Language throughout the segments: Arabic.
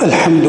الحمد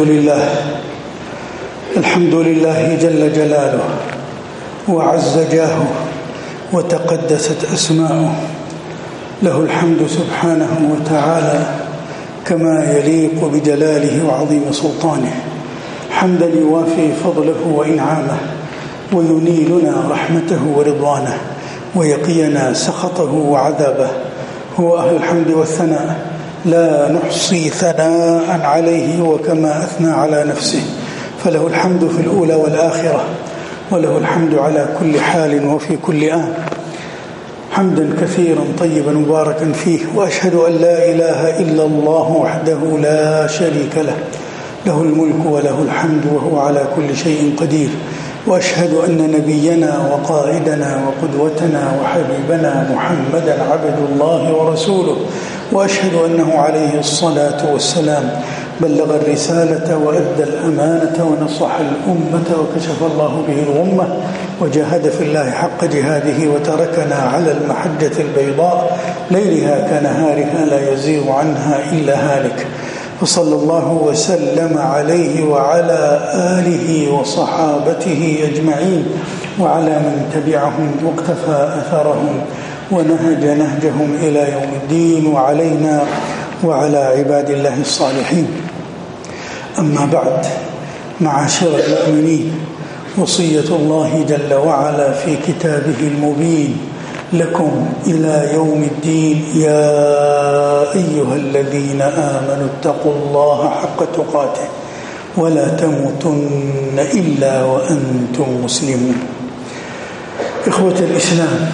لله جل جلاله وعز جاهه وتقدست أسماؤه، له الحمد سبحانه وتعالى كما يليق بجلاله وعظيم سلطانه، حمدا يوافي فضله وإنعامه وينيلنا رحمته ورضوانه ويقينا سخطه وعذابه. هو أهل الحمد والثناء، لا نحصي ثناء عليه وكما أثنى على نفسه، فله الحمد في الأولى والآخرة، وله الحمد على كل حال وفي كل آن، حمدا كثيرا طيبا مباركا فيه. وأشهد أن لا إله إلا الله وحده لا شريك له، له الملك وله الحمد وهو على كل شيء قدير. وأشهد أن نبينا وقائدنا وقدوتنا وحبيبنا محمدا عبد الله ورسوله، وأشهد أنه عليه الصلاة والسلام بلغ الرسالة وأدى الأمانة ونصح الأمة وكشف الله به الغمة وجاهد في الله حق جهاده وتركنا على المحجة البيضاء ليلها كنهارها لا يزيغ عنها إلا هالك. وصلى الله وسلم عليه وعلى آله وصحابته أجمعين وعلى من تبعهم واقتفى أثرهم ونهج نهجهم إلى يوم الدين، وعلينا وعلى عباد الله الصالحين. أما بعد، معاشر المؤمنين، وصية الله جل وعلا في كتابه المبين لكم إلى يوم الدين: يا أيها الذين آمنوا اتقوا الله حق تقاته ولا تموتن إلا وأنتم مسلمون. إخوة الإسلام،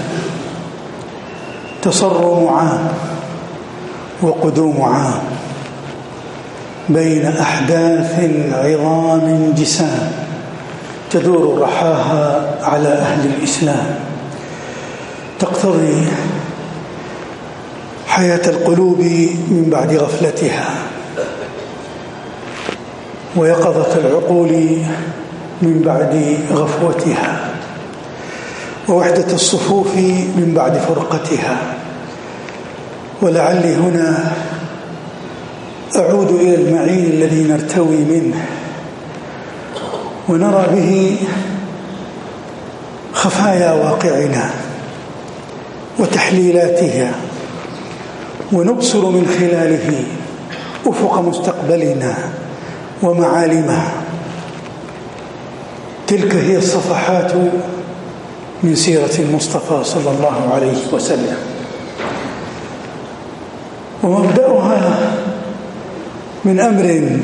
تصرم عام وقدوم عام بين أحداث عظام جسام تدور رحاها على أهل الإسلام، تقتضي حياة القلوب من بعد غفلتها، ويقظة العقول من بعد غفوتها، ووحدة الصفوف من بعد فرقتها. ولعلي هنا أعود إلى المعين الذي نرتوي منه ونرى به خفايا واقعنا وتحليلاتها، ونبصر من خلاله أفق مستقبلنا ومعالمه. تلك هي الصفحات من سيرة المصطفى صلى الله عليه وسلم، ومبدأها من أمر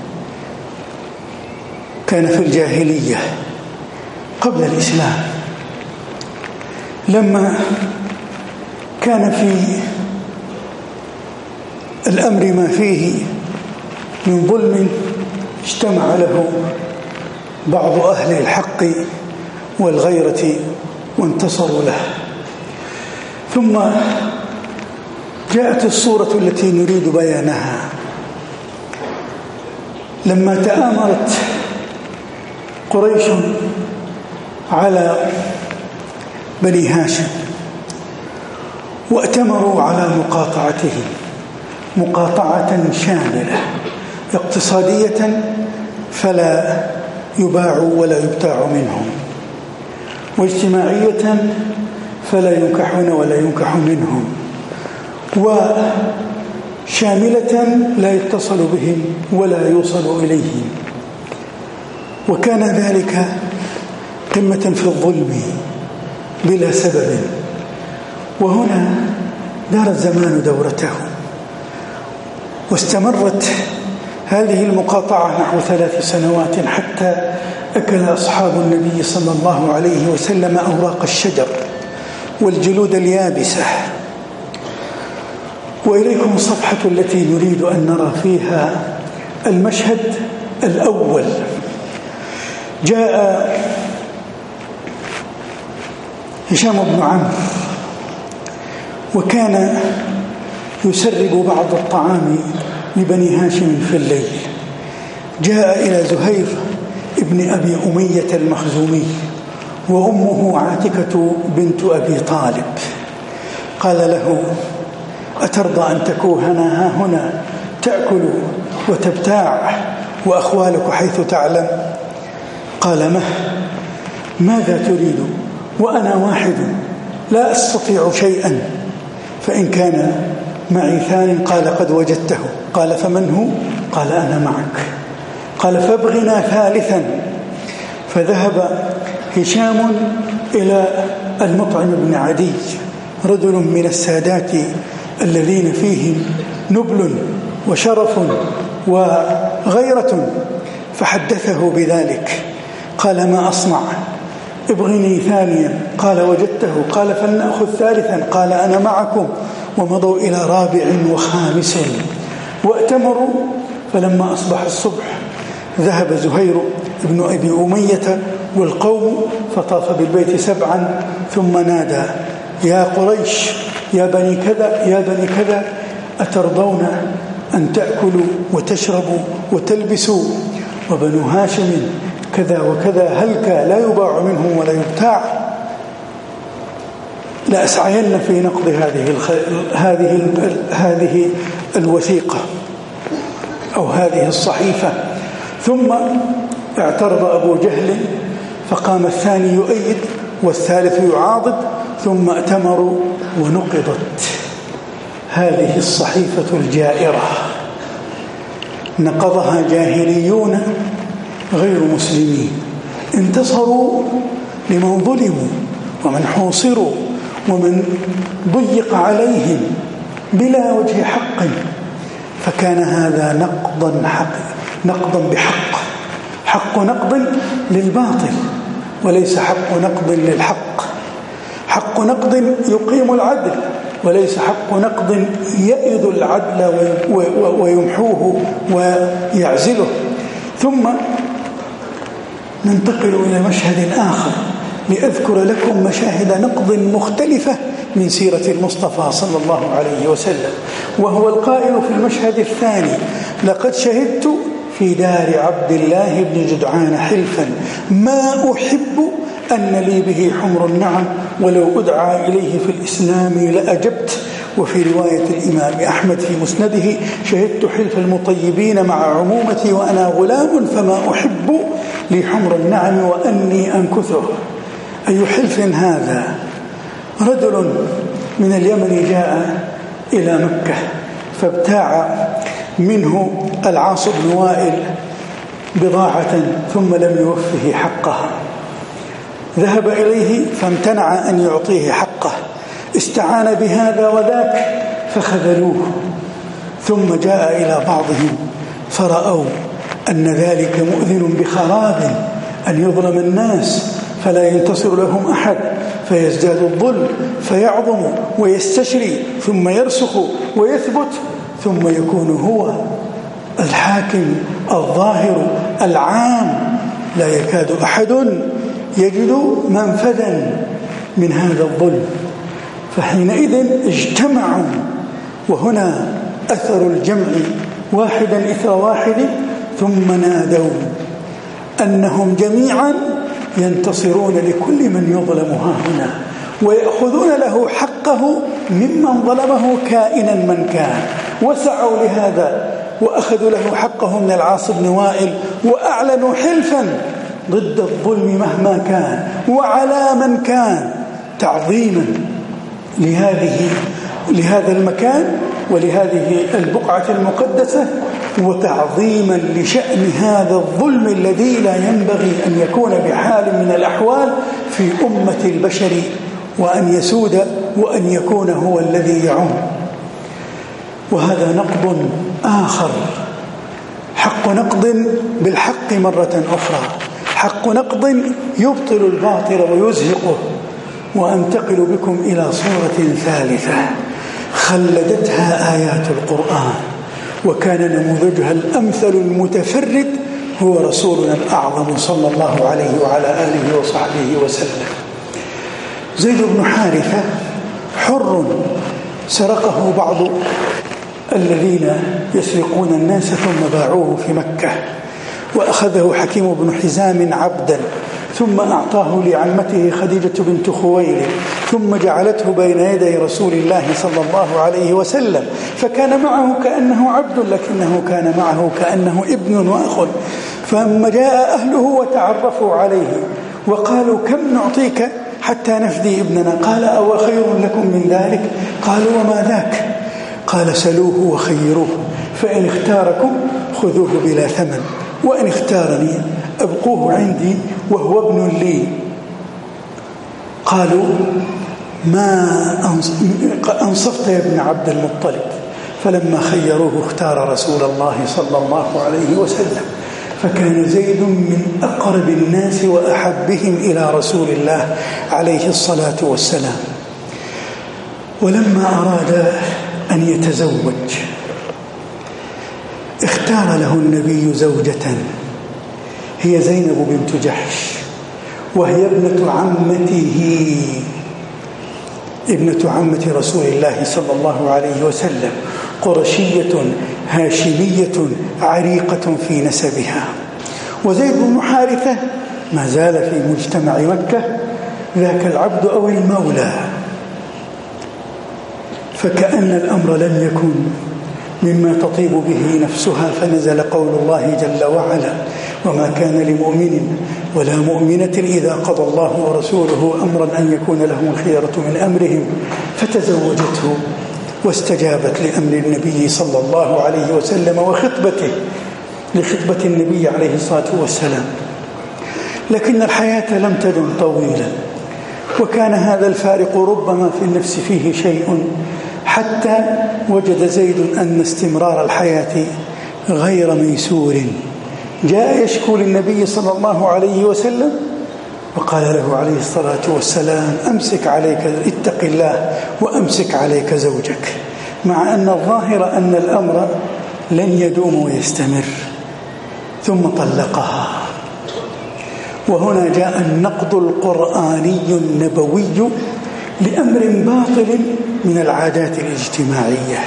كان في الجاهلية قبل الإسلام، لما كان في الأمر ما فيه من ظلم اجتمع له بعض أهل الحق والغيرة وانتصروا له. ثم جاءت الصورة التي نريد بيانها لما تآمرت قريش على بني هاشم واتمروا على مقاطعتهم مقاطعة شاملة اقتصادية، فلا يباع ولا يبتاع منهم، واجتماعية فلا ينكحون ولا ينكح منهم، وشاملة لا يتصل بهم ولا يوصل إليهم. وكان ذلك قمة في الظلم بلا سبب. وهنا دار الزمان دورته، واستمرت هذه المقاطعة نحو 3 سنوات، حتى أكل أصحاب النبي صلى الله عليه وسلم أوراق الشجر والجلود اليابسة. وإليكم الصفحة التي نريد أن نرى فيها المشهد الأول. جاء هشام بن عمرو وكان يسرب بعض الطعام لبني هاشم في الليل. جاء إلى زهير ابن أبي أمية المخزومي وأمه عاتكة بنت أبي طالب، قال له: أترضى أن تكوهنا ها هنا تأكل وتبتاع وأخوالك حيث تعلم؟ قال ماذا تريد وأنا واحد لا أستطيع شيئا؟ فإن كان معي ثان قال قد وجدته. قال فمن هو؟ قال أنا معك. قال فابغنا ثالثا. فذهب هشام إلى المطعم بن عدي، رجل من السادات الذين فيهم نبل وشرف وغيرة، فحدثه بذلك. قال ما أصنع؟ ابغني ثانيا. قال وجدته. قال فلنأخذ ثالثا. قال أنا معكم. ومضوا إلى رابع وخامس وأتمروا. فلما أصبح الصبح ذهب زهير بن أبي أمية والقوم فطاف بالبيت 7 ثم نادى يا قريش يا بني كذا يا بني كذا أترضون أن تأكلوا وتشربوا وتلبسوا وبنو هاشم كذا وكذا هلك لا يباع منهم ولا يبتاع؟ لأسعين في نقض هذه الوثيقة أو هذه الصحيفة. ثم اعترض أبو جهل فقام الثاني يؤيد والثالث يعاضد، ثم ائتمروا ونقضت هذه الصحيفة الجائرة. نقضها جاهليون غير مسلمين، انتصروا لمن ظلموا ومن حوصروا ومن ضيق عليهم بلا وجه حق، فكان هذا نقضا بحق، حق نقض للباطل وليس حق نقض للحق، حق نقض يقيم العدل وليس حق نقض يئذ العدل ويمحوه ويعزله. ثم ننتقل إلى مشهد آخر لأذكر لكم مشاهد نقض مختلفة من سيرة المصطفى صلى الله عليه وسلم، وهو القائل في المشهد الثاني: لقد شهدت في دار عبد الله بن جدعان حلفا ما أحب أن لي به حمر النعم ولو أدعى إليه في الإسلام لأجبت. وفي رواية الإمام أحمد في مسنده: شهدت حلف المطيبين مع عمومتي وأنا غلام فما أحب لي حمر النعم وأني أنكثه. أي حلف هذا؟ رجل من اليمن جاء إلى مكة فابتاع منه العاص بن وائل بضاعة ثم لم يوفه حقها، ذهب إليه فامتنع أن يعطيه حقه، استعان بهذا وذاك فخذلوه، ثم جاء إلى بعضهم فرأوا أن ذلك مؤذن بخراب، أن يظلم الناس فلا ينتصر لهم أحد، فيزداد الظلم فيعظم ويستشري ثم يرسخ ويثبت ثم يكون هو الحاكم الظاهر العام، لا يكاد أحد يجد منفذا من هذا الظلم. فحينئذ اجتمعوا، وهنا أثر الجمع واحدا إثر واحد، ثم نادوا أنهم جميعا ينتصرون لكل من يظلم هنا ويأخذون له حقه ممن ظلمه كائنا من كان، وسعوا لهذا وأخذوا له حقه من العاص بن وائل، وأعلنوا حلفا ضد الظلم مهما كان وعلى من كان، تعظيما لهذا المكان ولهذه البقعة المقدسة، وتعظيما لشأن هذا الظلم الذي لا ينبغي أن يكون بحال من الأحوال في أمة البشر، وأن يسود وأن يكون هو الذي يعم. وهذا نقض آخر، حق نقض بالحق مرة أخرى، حق نقض يبطل الباطل ويزهقه. وأنتقل بكم إلى صورة ثالثة خلدتها آيات القرآن، وكان نموذجها الأمثل المتفرد هو رسولنا الأعظم صلى الله عليه وعلى آله وصحبه وسلم. زيد بن حارثة حر سرقه بعض الذين يسرقون الناس ثم باعوه في مكة، وأخذه حكيم بن حزام عبدا ثم أعطاه لعمته خديجة بنت خويلد، ثم جعلته بين يدي رسول الله صلى الله عليه وسلم، فكان معه كأنه عبد، لكنه كان معه كأنه ابن وأخ. فلما جاء أهله وتعرفوا عليه وقالوا كم نعطيك حتى نفدي ابننا؟ قال أو خير لكم من ذلك؟ قالوا وما ذاك؟ قال سلوه وخيروه، فإن اختاركم خذوه بلا ثمن، وإن اختارني أبقوه عندي وهو ابن لي. قالوا ما أنصفت يا ابن عبد المطلب. فلما خيروه اختار رسول الله صلى الله عليه وسلم، فكان زيد من أقرب الناس وأحبهم إلى رسول الله عليه الصلاة والسلام. ولما أراد أن يتزوج اختار له النبي زوجة هي زينب بنت جحش، وهي ابنة عمة رسول الله صلى الله عليه وسلم، قرشية هاشمية عريقة في نسبها. وزيد بن حارثة ما زال في مجتمع مكة ذاك العبد أو المولى، فكأن الأمر لم يكن مما تطيب به نفسها، فنزل قول الله جل وعلا: وما كان لمؤمن ولا مؤمنة إذا قضى الله ورسوله أمرا أن يكون لهم الخيرة من أمرهم، فتزوجته واستجابت لأمر النبي صلى الله عليه وسلم وخطبته لخطبة النبي عليه الصلاة والسلام. لكن الحياة لم تدم طويلا، وكان هذا الفارق ربما في النفس فيه شيء، حتى وجد زيد أن استمرار الحياة غير ميسور. جاء يشكو للنبي صلى الله عليه وسلم، وقال له عليه الصلاة والسلام: أمسك عليك، اتق الله وأمسك عليك زوجك، مع أن الظاهر أن الأمر لن يدوم ويستمر. ثم طلقها. وهنا جاء النقد القرآني النبوي لأمر باطل من العادات الاجتماعية.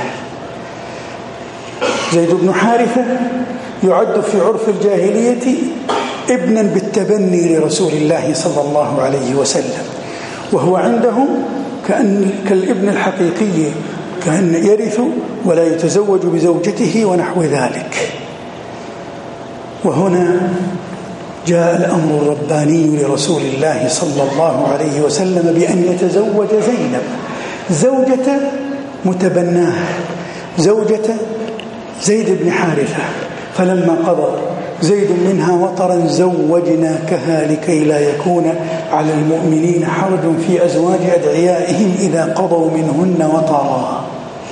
زيد بن حارثة يعد في عرف الجاهلية ابنا بالتبني لرسول الله صلى الله عليه وسلم، وهو عندهم كالابن الحقيقي، كأن يرث ولا يتزوج بزوجته ونحو ذلك. وهنا جاء الأمر الرباني لرسول الله صلى الله عليه وسلم بأن يتزوج زينب زوجة متبناه، زوجة زيد بن حارثة. فلما قضى زيد منها وطرا زوجناكها لكي لا يكون على المؤمنين حرج في أزواج أدعيائهم إذا قضوا منهن وطرا.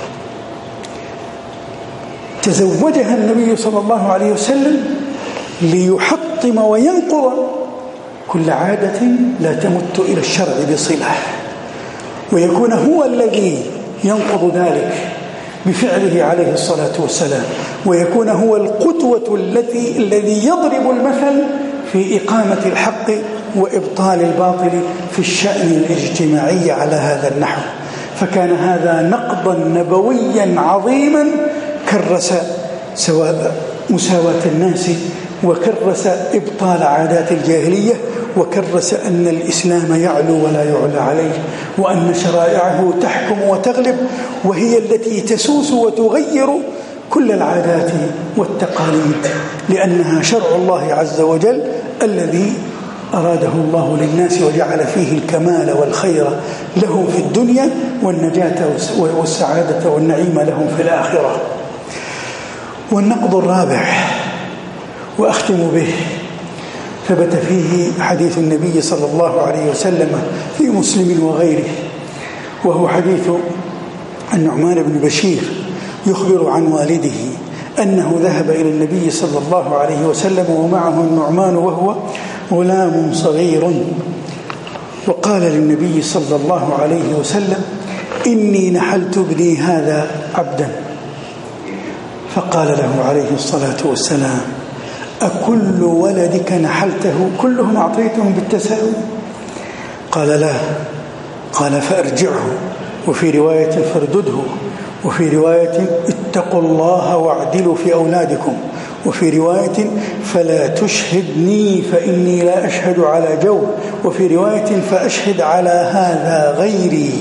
تزوجها النبي صلى الله عليه وسلم ليحطم وينقض كل عادة لا تمت إلى الشرع بصلة، ويكون هو الذي ينقض ذلك بفعله عليه الصلاة والسلام، ويكون هو القدوة الذي يضرب المثل في إقامة الحق وإبطال الباطل في الشأن الاجتماعي على هذا النحو. فكان هذا نقضا نبويا عظيما كرس مساواة الناس، وكرس إبطال عادات الجاهلية، وكرس أن الإسلام يعلو ولا يعلى عليه، وأن شرائعه تحكم وتغلب، وهي التي تسوس وتغير كل العادات والتقاليد، لأنها شرع الله عز وجل الذي أراده الله للناس وجعل فيه الكمال والخير لهم في الدنيا، والنجاة والسعادة والنعيم لهم في الآخرة. والنقض الرابع وأختم به، ثبت فيه حديث النبي صلى الله عليه وسلم في مسلم وغيره، وهو حديث النعمان بن بشير يخبر عن والده أنه ذهب إلى النبي صلى الله عليه وسلم ومعه النعمان وهو غلام صغير، وقال للنبي صلى الله عليه وسلم: إني نحلت ابني هذا عبدا. فقال له عليه الصلاة والسلام: أكل ولدك نحلته كلهم أعطيتهم بالتساوي؟ قال: لا. قال: فأرجعه، وفي رواية فاردده، وفي رواية اتقوا الله واعدلوا في أولادكم، وفي رواية فلا تشهدني فإني لا أشهد على جور، وفي رواية فأشهد على هذا غيري،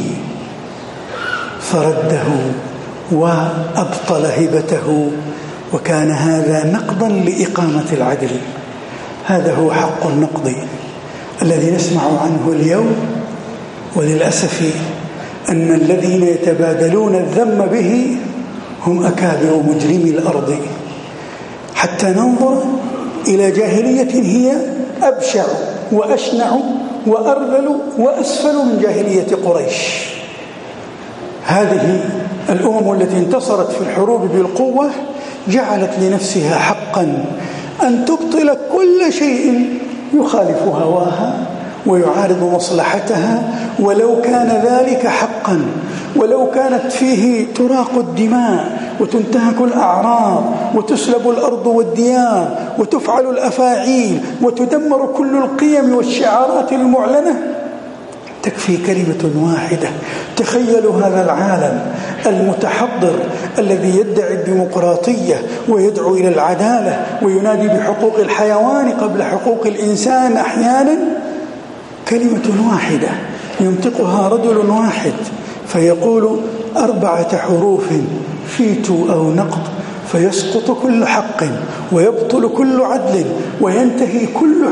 فرده وأبطل هبته، وكان هذا نقضا لإقامة العدل. هذا هو حق النقض الذي نسمع عنه اليوم، وللأسف أن الذين يتبادلون الذم به هم أكابر مجرمي الأرض، حتى ننظر إلى جاهلية هي أبشع وأشنع وأرذل وأسفل من جاهلية قريش. هذه الأمم التي انتصرت في الحروب بالقوة جعلت لنفسها حقا أن تبطل كل شيء يخالف هواها ويعارض مصلحتها، ولو كان ذلك حقا، ولو كانت فيه تراق الدماء وتنتهك الأعراض وتسلب الأرض والديار وتفعل الأفاعيل وتدمر كل القيم والشعارات المعلنة، تكفي كلمة واحدة. تخيلوا هذا العالم المتحضر الذي يدعي الديمقراطية ويدعو إلى العدالة وينادي بحقوق الحيوان قبل حقوق الإنسان أحيانا، كلمة واحدة ينطقها رجل واحد فيقول 4 حروف فيتو أو نقض، فيسقط كل حق ويبطل كل عدل وينتهي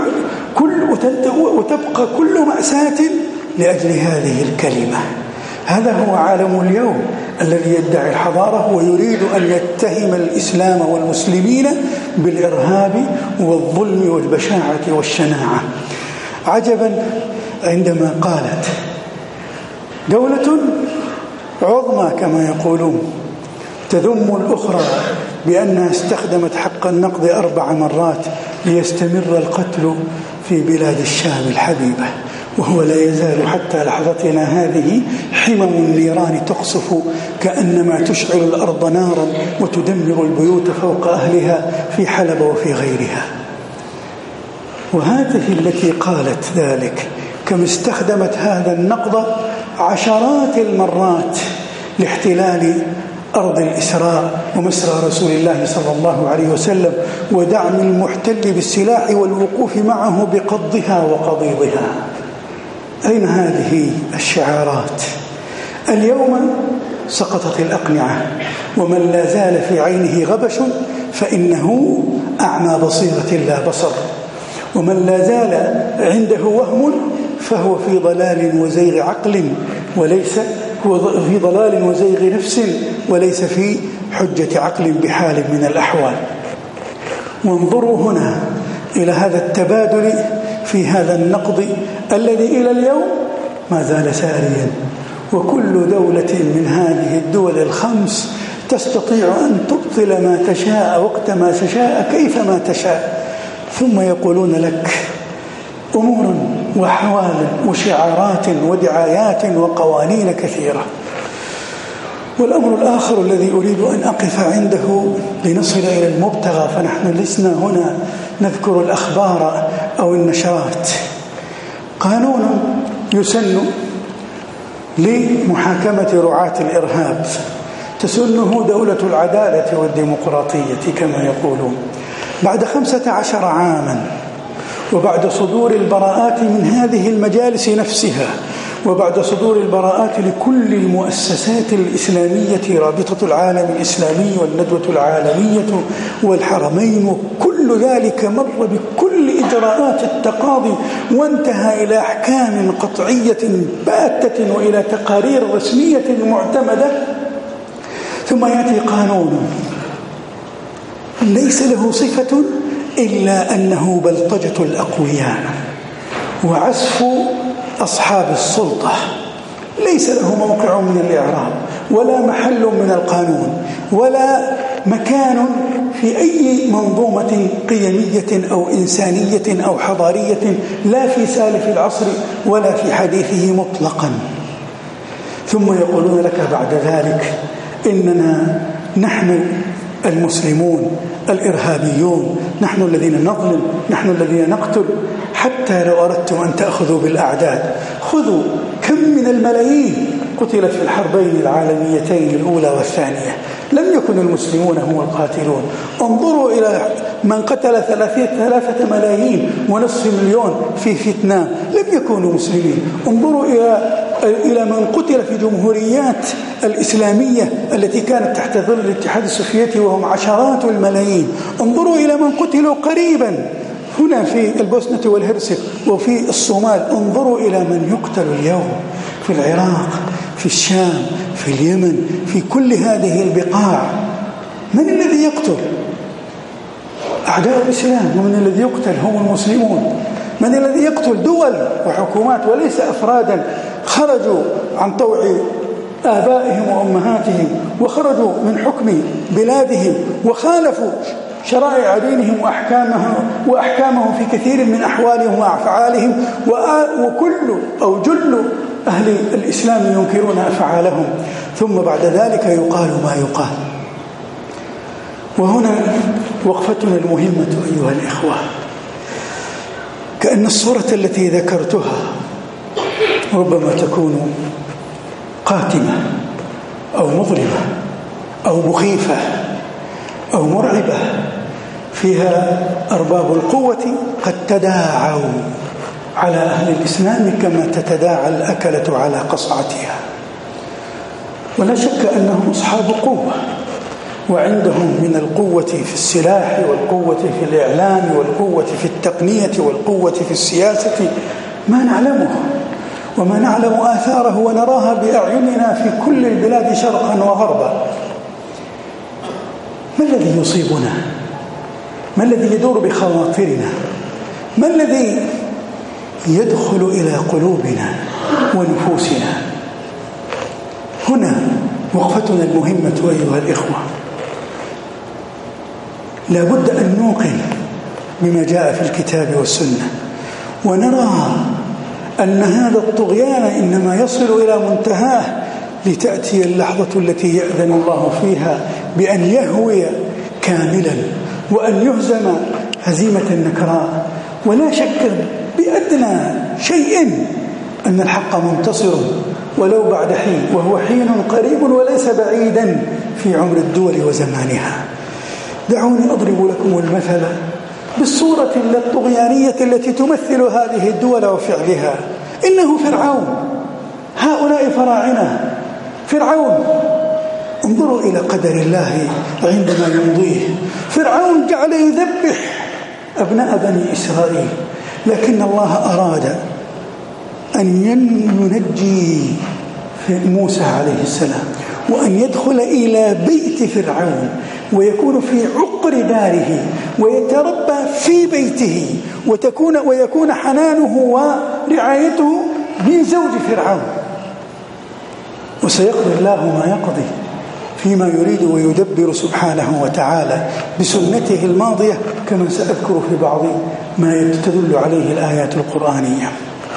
وتبقى كل مأساة لأجل هذه الكلمة. هذا هو عالم اليوم الذي يدعي الحضارة ويريد أن يتهم الإسلام والمسلمين بالإرهاب والظلم والبشاعة والشناعة. عجبا عندما قالت دولة عظمى كما يقولون تذم الأخرى بأنها استخدمت حق النقض 4 مرات ليستمر القتل في بلاد الشام الحبيبة، وهو لا يزال حتى لحظتنا هذه حمم النيران تقصف كأنما تشعل الأرض نارا وتدمر البيوت فوق أهلها في حلب وفي غيرها. وهذه التي قالت ذلك كم استخدمت هذا النقض عشرات المرات لاحتلال أرض الإسراء ومسرى رسول الله صلى الله عليه وسلم ودعم المحتل بالسلاح والوقوف معه بقضها وقضيضها. أين هذه الشعارات؟ اليوم سقطت الأقنعة، ومن لا زال في عينه غبش فإنه أعمى بصيرة لا بصر، ومن لا زال عنده وهم فهو في ضلال وزيغ عقل وليس هو في ضلال وزيغ نفس وليس في حجة عقل بحال من الأحوال. وانظروا هنا إلى هذا التبادل في هذا النقض الذي إلى اليوم ما زال ساريا، وكل دولة من هذه الدول ال5 تستطيع أن تبطل ما تشاء وقت ما تشاء كيف ما تشاء، ثم يقولون لك أمور وحوال وشعارات ودعايات وقوانين كثيرة. والأمر الآخر الذي أريد أن أقف عنده لنصل إلى المبتغى، فنحن لسنا هنا نذكر الأخبار أو النشرات. قانون يسن لمحاكمة رعاة الإرهاب تسنه دولة العدالة والديمقراطية كما يقولون، بعد 15 عاما وبعد صدور البراءات من هذه المجالس نفسها، وبعد صدور البراءات لكل المؤسسات الإسلامية، رابطة العالم الإسلامي والندوة العالمية والحرمين، وكل ذلك مر بكل إجراءات التقاضي وانتهى إلى أحكام قطعية باتة وإلى تقارير رسمية معتمدة، ثم يأتي قانون ليس له صفة إلا أنه بلطجة الأقوياء وعزف أصحاب السلطة، ليس له موقع من الإعراب ولا محل من القانون ولا مكان في أي منظومة قيمية أو إنسانية أو حضارية، لا في سالف العصر ولا في حديثه مطلقا. ثم يقولون لك بعد ذلك إننا نحن المسلمون الإرهابيون، نحن الذين نظلم، نحن الذين نقتل. حتى لو أردتم أن تأخذوا بالأعداد، خذوا كم من الملايين قتلت في الحربين العالميتين الأولى والثانية، لم يكن المسلمون هم القاتلون. انظروا إلى من قتل 3,500,000 في فيتنام، لم يكونوا مسلمين. انظروا إلى من قتل في جمهوريات الإسلامية التي كانت تحت ظل الاتحاد السوفيتي وهم عشرات الملايين. انظروا إلى من قتلوا قريبا هنا في البوسنة والهرسك وفي الصومال. انظروا إلى من يقتل اليوم في العراق، في الشام، في اليمن، في كل هذه البقاع. من الذي يقتل؟ أعداء الإسلام. ومن الذي يقتل؟ هم المسلمون. من الذي يقتل؟ دول وحكومات وليس أفرادا خرجوا عن طوع آبائهم وأمهاتهم وخرجوا من حكم بلادهم وخالفوا شرائع دينهم وأحكامهم في كثير من أحوالهم وأفعالهم، وكل أو جل أهل الإسلام ينكرون أفعالهم، ثم بعد ذلك يقال ما يقال. وهنا وقفتنا المهمة أيها الإخوة، كأن الصورة التي ذكرتها ربما تكون قاتمة أو مظلمة أو مخيفة أو مرعبة، فيها أرباب القوة قد تداعوا على أهل الإسلام كما تتداعى الأكلة على قصعتها، ولا شك أنهم أصحاب قوة، وعندهم من القوة في السلاح والقوة في الإعلام والقوة في التقنية والقوة في السياسة ما نعلمه وما نعلم آثاره ونراها بأعيننا في كل البلاد شرقا وغربا. ما الذي يصيبنا؟ ما الذي يدور بخواطرنا؟ ما الذي يدخل إلى قلوبنا ونفوسنا؟ هنا وقفتنا المهمة أيها الإخوة. لا بد أن نوقن بما جاء في الكتاب والسنة، ونرى أن هذا الطغيان إنما يصل إلى منتهاه لتأتي اللحظة التي يأذن الله فيها بأن يهوي كاملا وأن يهزم هزيمة نكراء. ولا شك بأدنى شيء أن الحق منتصر ولو بعد حين، وهو حين قريب وليس بعيدا في عمر الدول وزمانها. دعوني أضرب لكم المثل بالصورة الطغيانية التي تمثل هذه الدول وفعلها. إنه فرعون، هؤلاء فراعنة فرعون. انظروا إلى قدر الله عندما يمضيه. فرعون جعل يذبح أبناء بني إسرائيل، لكن الله أراد أن ينجي موسى عليه السلام وأن يدخل إلى بيت فرعون ويكون في عقر داره ويتربى في بيته ويكون حنانه ورعايته من زوج فرعون. وسيقضي الله ما يقضي فيما يريد ويدبر سبحانه وتعالى بسنته الماضية، كما سأذكر في بعض ما تدل عليه الآيات القرآنية.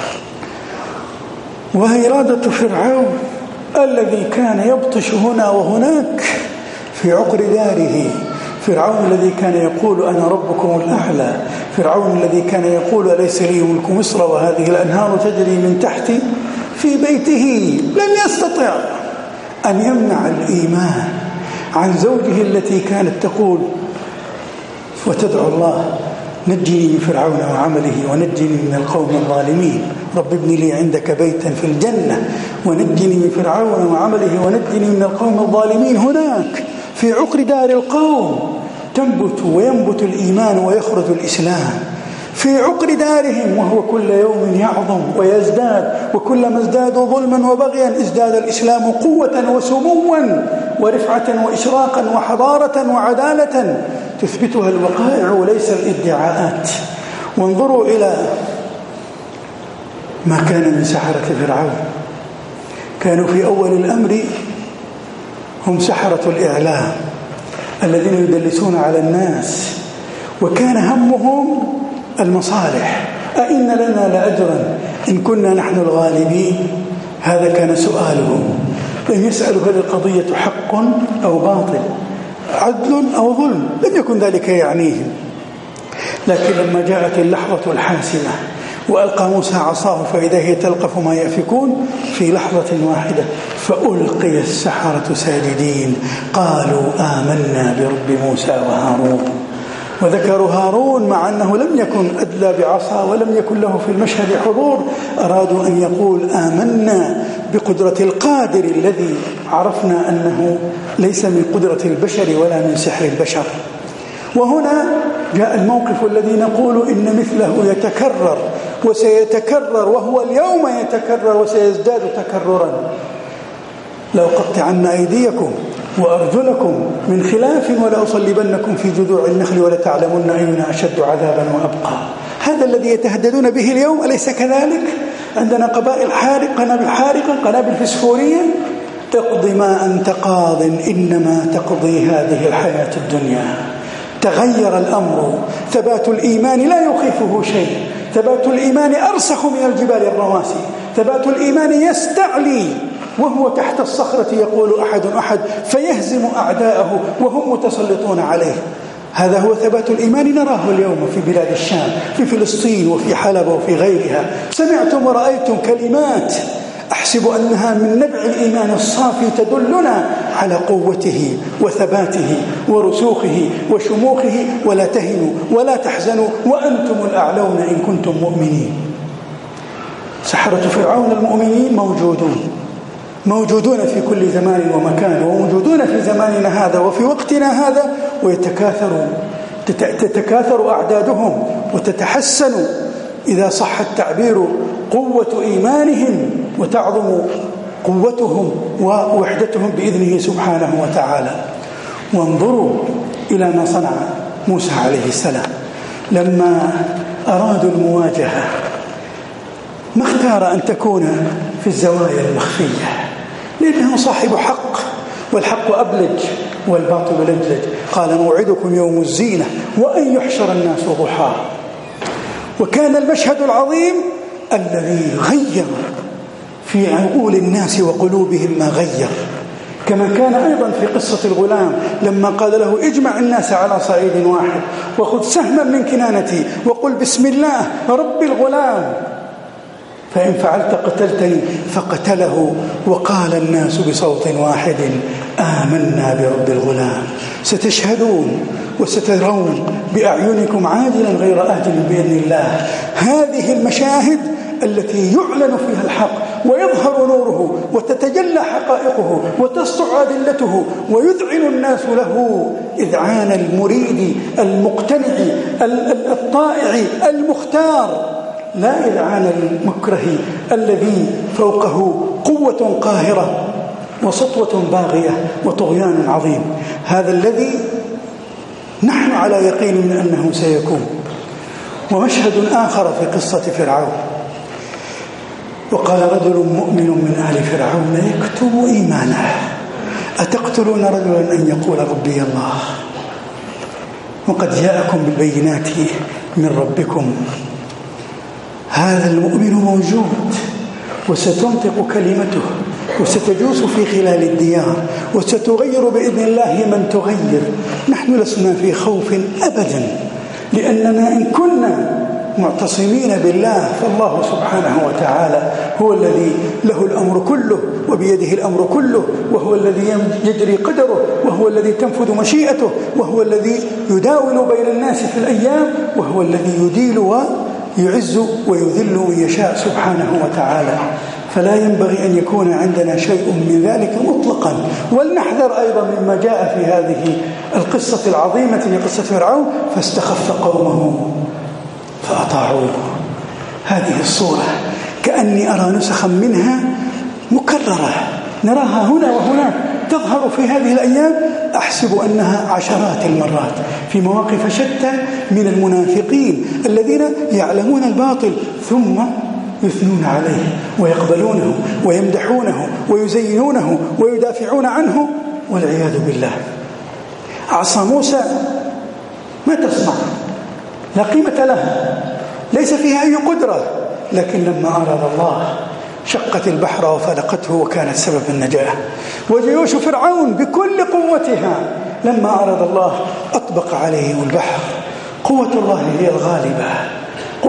وهي إرادة فرعون الذي كان يبطش هنا وهناك في عقر داره، فرعون الذي كان يقول أنا ربكم الأعلى، فرعون الذي كان يقول أليس لي ملك مصر وهذه الأنهار تجري من تحتي. في بيته لم يستطع أن يمنع الإيمان عن زوجه التي كانت تقول وتدعو الله نجني من فرعون وعمله ونجني من القوم الظالمين، رب ابن لي عندك بيتا في الجنة ونجني من فرعون وعمله ونجني من القوم الظالمين. هناك في عقر دار القوم تنبت وينبت الإيمان ويخرج الإسلام في عقر دارهم، وهو كل يوم يعظم ويزداد، وكلما ازدادوا ظلما وبغيا ازداد الإسلام قوة وسموا ورفعة وإشراقا وحضارة وعدالة تثبتها الوقائع وليس الادعاءات. وانظروا إلى ما كان من سحرة فرعون. كانوا في أول الأمر هم سحرة الإعلام الذين يدلسون على الناس، وكان همهم المصالح. أئن لنا لأجرا إن كنا نحن الغالبين؟ هذا كان سؤالهم. لم يسألوا هل القضية حق أو باطل، عدل أو ظلم، لم يكن ذلك يعنيهم. لكن لما جاءت اللحظة الحاسمة وألقى موسى عصاه فإذا هي تلقف ما يأفكون في لحظة واحدة فألقي السحرة ساجدين قالوا آمنا برب موسى وهارون. وذكروا هارون مع أنه لم يكن أدلى بعصا ولم يكن له في المشهد حضور، أرادوا أن يقول آمنا بقدرة القادر الذي عرفنا أنه ليس من قدرة البشر ولا من سحر البشر. وهنا جاء الموقف الذي نقول إن مثله يتكرر وسيتكرر، وهو اليوم يتكرر وسيزداد تكررا. لأقطعن أيديكم وأرجلكم من خلاف ولأصلبنكم في جذوع النخل ولتعلمن أينا أشد عذابا وأبقى. هذا الذي يتهددون به اليوم، أليس كذلك؟ عندنا قبائل قنابل حارقة، قنابل فسفورية. اقض ما أنت قاض إنما تقضي هذه الحياة الدنيا. تغير الأمر، ثبات الإيمان لا يخيفه شيء، ثبات الإيمان أرسخ من الجبال الرواسي، ثبات الإيمان يستعلي وهو تحت الصخرة يقول أحد أحد فيهزم أعداءه وهم متسلطون عليه. هذا هو ثبات الإيمان نراه اليوم في بلاد الشام، في فلسطين وفي حلب وفي غيرها. سمعتم ورأيتم كلمات أحسب أنها من نبع الإيمان الصافي تدلنا على قوته وثباته ورسوخه وشموخه. ولا تهنوا ولا تحزنوا وأنتم الأعلون إن كنتم مؤمنين. سحرة فرعون المؤمنين موجودون في كل زمان ومكان، وموجودون في زماننا هذا وفي وقتنا هذا، تتكاثر أعدادهم وتتحسن إذا صح التعبير قوة إيمانهم، وتعظم قوتهم ووحدتهم بإذنه سبحانه وتعالى. وانظروا إلى ما صنع موسى عليه السلام لما أرادوا المواجهة، ما اختار أن تكون في الزوايا المخفية، لأنه صاحب حق، والحق أبلج والباطل لجلج. قال موعدكم يوم الزينة وأن يحشر الناس ضحى. وكان المشهد العظيم الذي غير في عقول الناس وقلوبهم ما غير، كما كان أيضا في قصة الغلام لما قال له اجمع الناس على صعيد واحد وخذ سهما من كنانتي وقل بسم الله رب الغلام فإن فعلت قتلتني، فقتله. وقال الناس بصوت واحد آمنا برب الغلام. ستشهدون وسترون بأعينكم عاجلا غير آجل بإذن الله هذه المشاهد التي يعلن فيها الحق ويظهر نوره وتتجلى حقائقه وتسطع أدلته ويذعن الناس له إذعان المريد المقتنع الطائع المختار، لا إذعان المكره الذي فوقه قوة قاهرة وسطوة باغية وطغيان عظيم. هذا الذي نحن على يقين من أنه سيكون. ومشهد آخر في قصة فرعون، وقال رجل مؤمن من آل فرعون يكتم إيمانه أتقتلون رجلا أن يقول ربي الله وقد جاءكم بالبينات من ربكم. هذا المؤمن موجود وستنطق كلمته وستجوس في خلال الديار وستغير بإذن الله من تغير. نحن لسنا في خوف أبدا، لأننا إن كنا معتصمين بالله فالله سبحانه وتعالى هو الذي له الأمر كله وبيده الأمر كله، وهو الذي يجري قدره، وهو الذي تنفذ مشيئته، وهو الذي يداول بين الناس في الأيام، وهو الذي يديل ويعز ويذل من يشاء سبحانه وتعالى. فلا ينبغي أن يكون عندنا شيء من ذلك مطلقا. ولنحذر أيضا مما جاء في هذه القصة العظيمة في قصة فرعون فاستخف قومه فأطاعوه. هذه الصورة كأني أرى نسخا منها مكررة نراها هنا وهناك تظهر في هذه الأيام، أحسب أنها عشرات المرات في مواقف شتى من المنافقين الذين يعلمون الباطل ثم يثنون عليه ويقبلونه ويمدحونه ويزينونه ويدافعون عنه والعياذ بالله. عصا موسى ما تصنع، لا قيمة لها، ليس فيها أي قدرة، لكن لما أراد الله شقت البحر وفلقته وكانت سبب النجاة. وجيوش فرعون بكل قوتها لما أراد الله أطبق عليهم البحر. قوة الله هي الغالبة،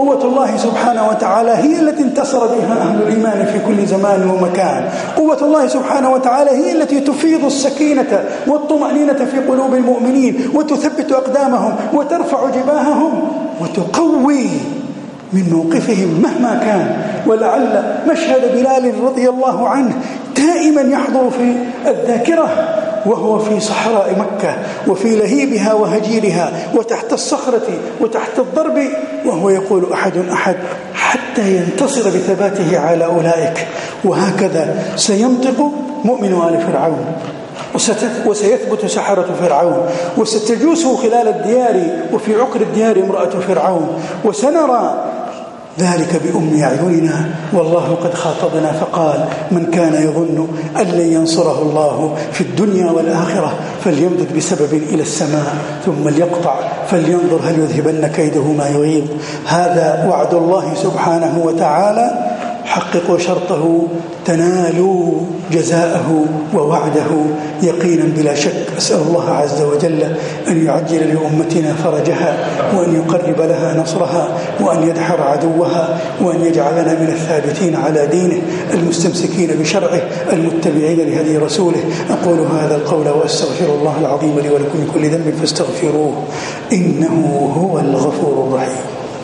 قوة الله سبحانه وتعالى هي التي انتصر بها أهل الإيمان في كل زمان ومكان. قوة الله سبحانه وتعالى هي التي تفيض السكينة والطمأنينة في قلوب المؤمنين وتثبت أقدامهم وترفع جباههم وتقوي من موقفهم مهما كان. ولعل مشهد بلال رضي الله عنه دائما يحضر في الذاكرة وهو في صحراء مكة وفي لهيبها وهجيرها وتحت الصخرة وتحت الضرب، وهو يقول أحد حتى ينتصر بثباته على أولئك. وهكذا سينطق مؤمن آل فرعون، وسيثبت سحرة فرعون، وستجوس خلال الديار وفي عقر الديار امرأة فرعون، وسنرى ذلك بأم أعيننا. والله قد خاطبنا فقال: من كان يظن أن لن ينصره الله في الدنيا والآخرة فليمدد بسبب إلى السماء ثم ليقطع فلينظر هل يذهبن كيده ما يغيظ. هذا وعد الله سبحانه وتعالى، حققوا شرطه تنالوا جزاءه ووعده يقينا بلا شك. أسأل الله عز وجل أن يعجل لأمتنا فرجها، وأن يقرب لها نصرها، وأن يدحر عدوها، وأن يجعلنا من الثابتين على دينه المستمسكين بشرعه المتبعين لهدي رسوله. أقول هذا القول وأستغفر الله العظيم لي ولكم من كل ذنب فاستغفروه إنه هو الغفور الرحيم.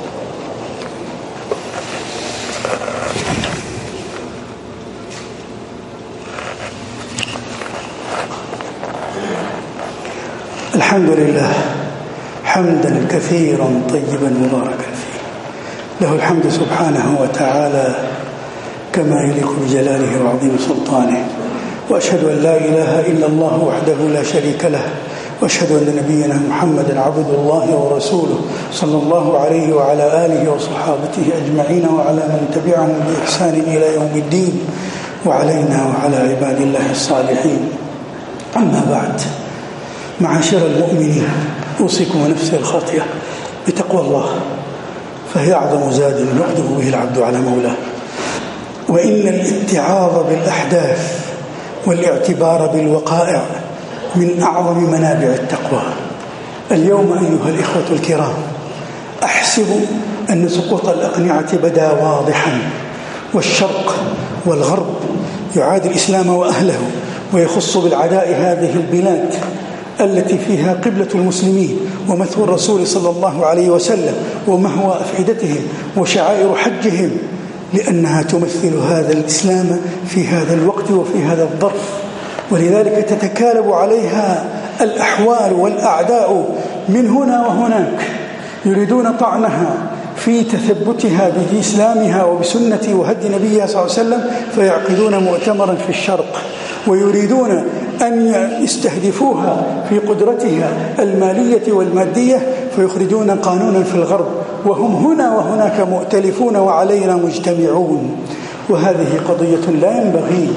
الحمد لله حمدا كثيرا طيبا مباركا فيه، له الحمد سبحانه وتعالى كما يليق بجلاله وعظيم سلطانه. وأشهد أن لا إله إلا الله وحده لا شريك له، وأشهد أن نبينا محمدا عبد الله ورسوله صلى الله عليه وعلى آله وصحابته أجمعين وعلى من تبعهم بإحسان إلى يوم الدين، وعلينا وعلى عباد الله الصالحين. أما بعد، معاشر المؤمنين، أوصيكم ونفسي الخاطئة بتقوى الله، فهي أعظم زاد يقدم به العبد على مولاه. وإن الاتعاظ بالأحداث والاعتبار بالوقائع من أعظم منابع التقوى. اليوم أيها الإخوة الكرام، أحسب أن سقوط الأقنعة بدا واضحا، والشرق والغرب يعادي الإسلام وأهله، ويخص بالعداء هذه البلاد التي فيها قبلة المسلمين ومثوى الرسول صلى الله عليه وسلم ومهوى أفئدتهم وشعائر حجهم، لأنها تمثل هذا الإسلام في هذا الوقت وفي هذا الظرف. ولذلك تتكالب عليها الأحوال والأعداء من هنا وهناك، يريدون طعنها في تثبتها بإسلامها وبسنة وهدي نبيها صلى الله عليه وسلم، فيعقدون مؤتمرا في الشرق، ويريدون أن يستهدفوها في قدرتها المالية والمادية، فيخرجون قانونا في الغرب، وهم هنا وهناك مؤتلفون وعلينا مجتمعون. وهذه قضية لا ينبغي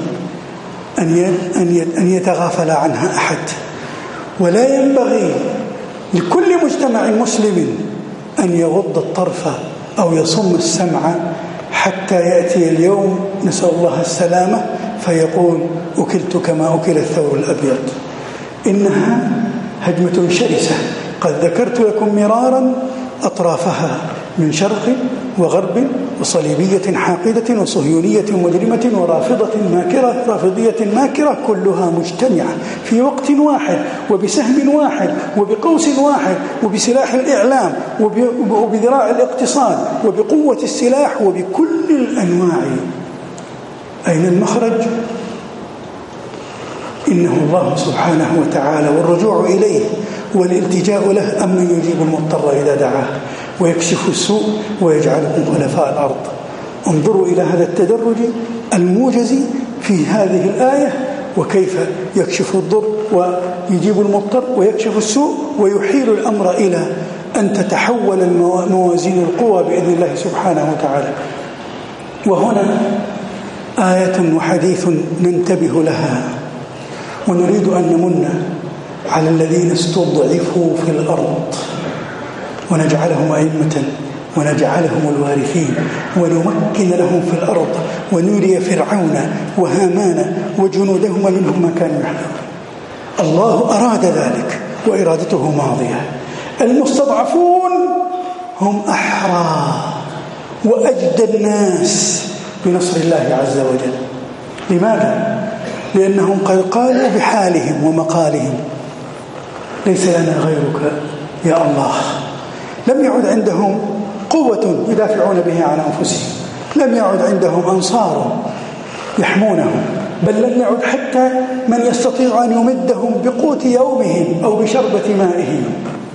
أن يتغافل عنها أحد، ولا ينبغي لكل مجتمع مسلم أن يغض الطرف أو يصم السمع حتى يأتي اليوم، نسأل الله السلامة، فيقول: أكلت كما أكل الثور الأبيض. إنها هجمة شرسة قد ذكرت لكم مرارا أطرافها من شرق وغرب وصليبية حاقدة وصهيونية مجرمة ورافضة ماكرة، رافضية ماكرة، كلها مجتمعة في وقت واحد وبسهم واحد وبقوس واحد وبسلاح الإعلام وبذراع الاقتصاد وبقوة السلاح وبكل الأنواع. أين المخرج؟ إنه الله سبحانه وتعالى، والرجوع إليه والالتجاء له. أمن يجيب المضطر إذا دعاه ويكشف السوء ويجعلكم خلفاء الأرض. انظروا إلى هذا التدرج الموجز في هذه الآية، وكيف يكشف الضر ويجيب المضطر ويكشف السوء ويحيل الأمر إلى أن تتحول موازين القوى بإذن الله سبحانه وتعالى. وهنا آية وحديث ننتبه لها، ونريد أن نمن على الذين استضعفوا في الأرض ونجعلهم أئمة ونجعلهم الوارثين ونمكن لهم في الأرض ونري فرعون وهامان وجنودهما منهم ما كانوا يحذرون. الله أراد ذلك وإرادته ماضية. المستضعفون هم أحرى وأجد الناس بنصر الله عز وجل. لماذا؟ لأنهم قد قالوا بحالهم ومقالهم: ليس لنا غيرك يا الله. لم يعد عندهم قوة يدافعون بها عن أنفسهم، لم يعد عندهم أنصار يحمونهم، بل لم يعد حتى من يستطيع أن يمدهم بقوت يومهم أو بشربة مائهم.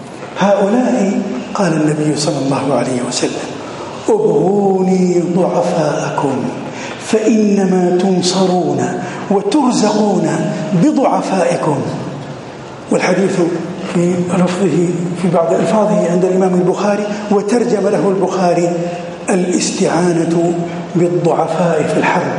هؤلاء قال النبي صلى الله عليه وسلم: ابغوني ضعفاءكم فإنما تنصرون وترزقون بضعفائكم. والحديث في لفظه في بعض ألفاظه عند الإمام البخاري، وترجم له البخاري: الاستعانة بالضعفاء في الحرب.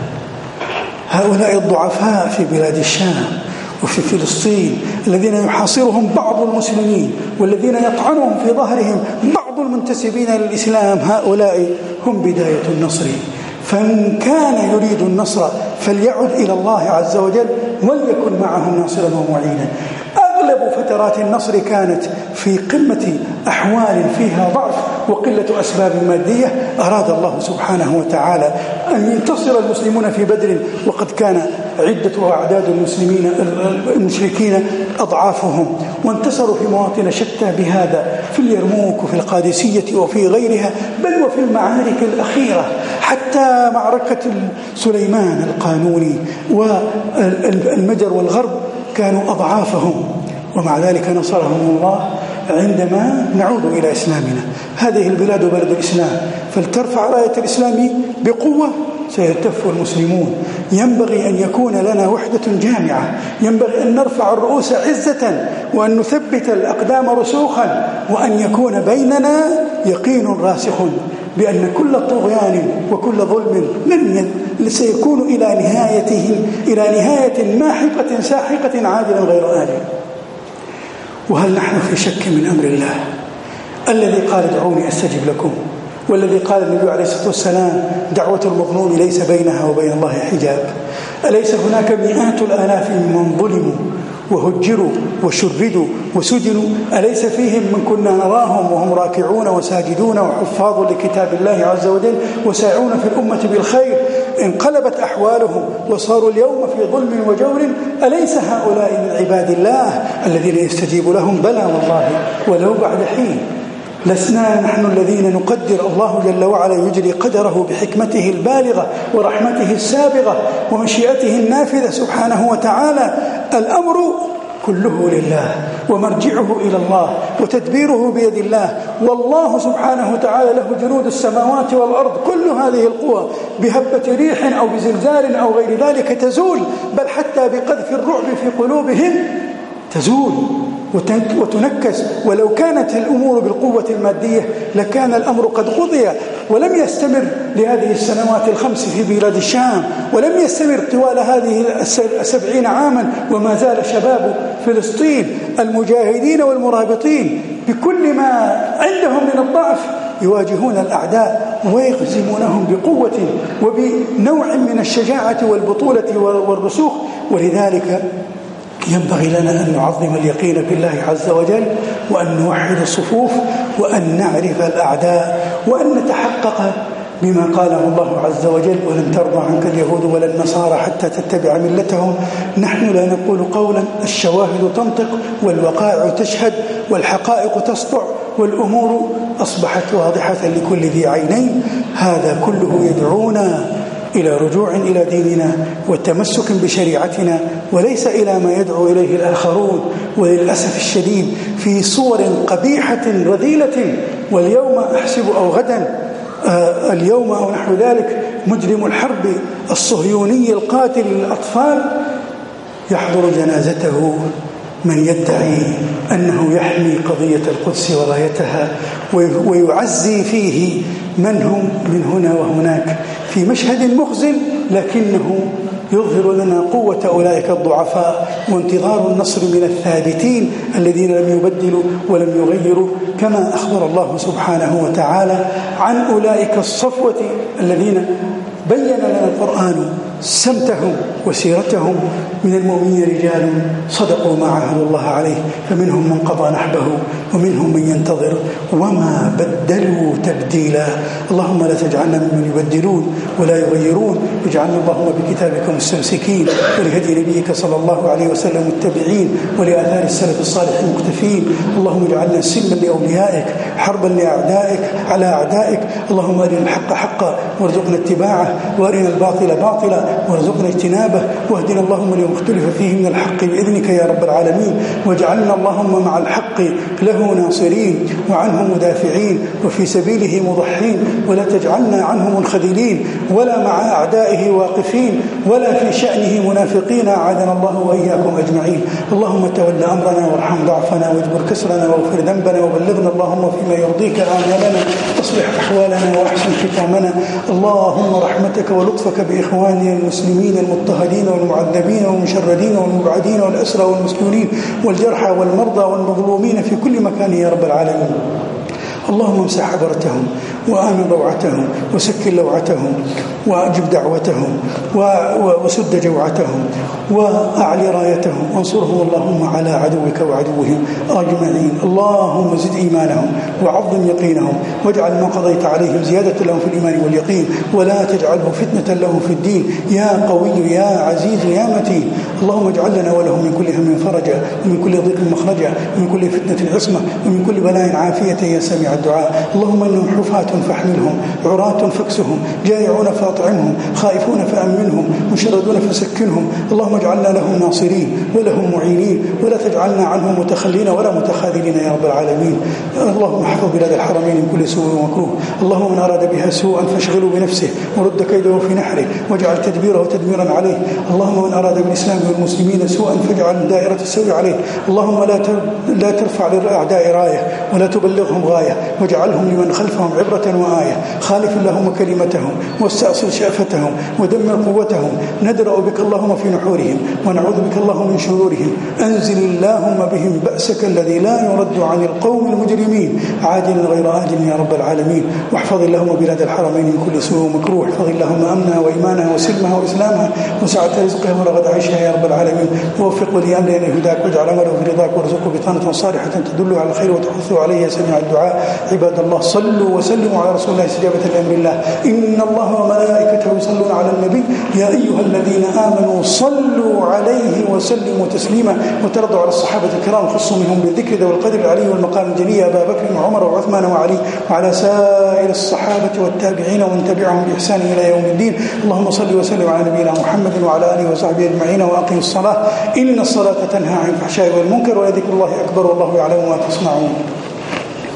هؤلاء الضعفاء في بلاد الشام وفي فلسطين الذين يحاصرهم بعض المسلمين والذين يطعنهم في ظهرهم بعض المنتسبين للإسلام، هؤلاء هم بداية النصر. فمن كان يريد النصر فليعد إلى الله عز وجل وليكن معهم ناصرا ومعينا. أغلب فترات النصر كانت في قمة أحوال فيها ضعف وقلة أسباب مادية. أراد الله سبحانه وتعالى أن ينتصر المسلمون في بدر، وقد كان عدة وأعداد المشركين أضعافهم، وانتصروا في مواطن شتى بهذا، في اليرموك وفي القادسية وفي غيرها، بل وفي المعارك الأخيرة، حتى معركة سليمان القانوني والمجر والغرب كانوا أضعافهم، ومع ذلك نصرهم الله. عندما نعود إلى إسلامنا، هذه البلاد بلد الإسلام، فلترفع راية الإسلام بقوة سيلتف المسلمون. ينبغي أن يكون لنا وحدة جامعة، ينبغي أن نرفع الرؤوس عزة وأن نثبت الأقدام رسوخا، وأن يكون بيننا يقين راسخ بأن كل طغيان وكل ظلم سيكون إلى نهاية ماحقة ساحقة عاجلا غير آجل. وهل نحن في شك من أمر الله الذي قال: ادعوني أستجب لكم، والذي قال النبي عليه الصلاة والسلام: دعوة المظلوم ليس بينها وبين الله حجاب؟ أليس هناك مئات الآلاف ممن ظلموا وهجروا وشردوا وسجنوا؟ أليس فيهم من كنا نراهم وهم راكعون وساجدون وحفاظ لكتاب الله عز وجل وساعون في الأمة بالخير، انقلبت أحوالهم وصاروا اليوم في ظلم وجور؟ أليس هؤلاء من عباد الله الذين يستجيب لهم؟ بلى والله، ولو بعد حين. لسنا نحن الذين نقدر، الله جل وعلا يجري قدره بحكمته البالغة ورحمته السابغة ومشيئته النافذة سبحانه وتعالى. الأمر كله لله، ومرجعه إلى الله، وتدبيره بيد الله، والله سبحانه وتعالى له جنود السماوات والأرض. كل هذه القوى بهبة ريح أو بزلزال أو غير ذلك تزول، بل حتى بقذف الرعب في قلوبهم تزول وتنكس. ولو كانت الأمور بالقوة المادية لكان الأمر قد قضي، ولم يستمر لهذه السنوات الخمس في بلاد الشام، ولم يستمر طوال هذه 70 عاما، وما زال شباب فلسطين المجاهدين والمرابطين بكل ما عندهم من الضعف يواجهون الأعداء ويهزمونهم بقوة وبنوع من الشجاعة والبطولة والرسوخ. ولذلك ينبغي لنا أن نعظم اليقين بالله عز وجل، وأن نوحد الصفوف، وأن نعرف الأعداء، وأن نتحقق بما قاله الله عز وجل: ولن ترضى عنك اليهود ولا النصارى حتى تتبع ملتهم. نحن لا نقول قولا، الشواهد تنطق والوقائع تشهد والحقائق تسطع، والأمور أصبحت واضحة لكل ذي عينين. هذا كله يدعونا إلى رجوع إلى ديننا والتمسك بشريعتنا، وليس إلى ما يدعو إليه الآخرون، وللأسف الشديد في صور قبيحة رذيلة. واليوم أحسب أو غدا اليوم أو نحو ذلك مجرم الحرب الصهيوني القاتل للأطفال يحضر جنازته من يدعي أنه يحمي قضية القدس ورايتها، ويعزي فيه من هم من هنا وهناك في مشهد مخزن، لكنه يظهر لنا قوة أولئك الضعفاء وانتظار النصر من الثابتين الذين لم يبدلوا ولم يغيروا، كما أخبر الله سبحانه وتعالى عن أولئك الصفوة الذين بين لنا القرآن سمتهم وسيرتهم. من المؤمنين رجال صدقوا ما عاهدوا الله عليه، فمنهم من قضى نحبه ومنهم من ينتظر وما بدلوا تبديلا. اللهم لا تجعلنا ممن يبدلون ولا يغيرون، واجعلنا اللهم بكتابك مستمسكين، ولهدي نبيك صلى الله عليه وسلم متبعين، ولآثار السلف الصالح مقتفين. اللهم اجعلنا سلما لأوليائك، حربا لأعدائك على أعدائك. اللهم أرنا الحق حقا وارزقنا اتباعه، وأرنا الباطل باطلا وارزقنا اجتنابه، واهدنا اللهم لما اختلف فيه من الحق بإذنك يا رب العالمين، واجعلنا اللهم مع الحق له ناصرين وعنه مدافعين وفي سبيله مضحين، ولا تجعلنا عنه منخذلين ولا مع أعدائه واقفين ولا في شأنه منافقين، أعاذنا الله وإياكم أجمعين. اللهم تول أمرنا وارحم ضعفنا واجبر كسرنا واغفر ذنبنا، وبلغنا اللهم فيما يرضيك آمالنا، اصلح أحوالنا وأحسن ختامنا. اللهم رحمتك ولطفك بإخواننا المسلمين المضطهدين والمعذبين والمشردين والمبعدين والأسرى والمسجونين والجرحى والمرضى والمظلومين في كل مكان يا رب العالمين. اللهم امسح عبرتهم وآمن روعتهم وسكن لوعتهم وأجب دعوتهم وسد جوعتهم وأعلي رايتهم، وانصرهم اللهم على عدوك وعدوهم أجمعين. اللهم زد إيمانهم وعظم يقينهم، واجعل ما قضيت عليهم زيادة لهم في الإيمان واليقين، ولا تجعله فتنة لهم في الدين يا قوي يا عزيز يا متين. اللهم اجعل لنا ولهم من كل هم فرجا، ومن كل ضيق مخرجا، ومن كل فتنة عصمة، ومن كل بلاء عافية يا سميع الدعاء. اللهم إنهم حفاة فاحملهم، عراة فاكسهم، جائعون فاطعمهم، خائفون فأمنهم، مشردون فسكنهم. اللهم اجعلنا لهم ناصرين ولهم معينين، ولا تجعلنا عنهم متخلين ولا متخاذلين يا رب العالمين. اللهم احفظ بلاد الحرمين من كل سوء ومكروه. اللهم من أراد بها سوءا فاشغله بنفسه ورد كيده في نحره، واجعل تدبيره تدميرا عليه. اللهم من أراد بالإسلام والمسلمين سوءا فاجعل دائرة السوء عليه. اللهم لا ترفع للأعداء راية ولا تبلغهم غاية، واجعلهم لمن خلفهم عبرة وآية. خالف اللهم كلمتهم واستأصل شأفتهم ودمر قوتهم. ندرأ بك اللهم في نحورهم ونعوذ بك اللهم من شرورهم. أنزل اللهم بهم بأسك الذي لا يرد عن القوم المجرمين، عاجل غير آجل يا رب العالمين. واحفظ اللهم بلاد الحرمين من كل سوء ومكروه. احفظ اللهم أمنها وإيمانها وسلمها وإسلامها وسعة رزقها ورغد عيشها يا رب العالمين. ووفق ولي أمر إلى هداك، واجعل عمله في رضاك، وارزقه بطانة صالحة تدل على الخير وتحثه عليه يا سميع الدعاء. عباد الله صلوا وسلموا على رسول الله استجابة لأمر الله. إن الله وملائكته يصلون على النبي يا أيها الذين آمنوا صلوا عليه وسلموا تسليما. وترضوا على الصحابة الكرام خصوا منهم بالذكر ذوي القدر العلي والمقام الجلي أبا بكر وعمر وعثمان وعلي، وعلى سائر الصحابة والتابعين ومن تبعهم بإحسان إلى يوم الدين. اللهم صل وسلم على نبينا محمد وعلى آله وصحبه أجمعين، وأقم الصلاة إن الصلاة تنهى عن الفحشاء والمنكر، ولذكر الله أكبر والله يعلم ما تصنعون.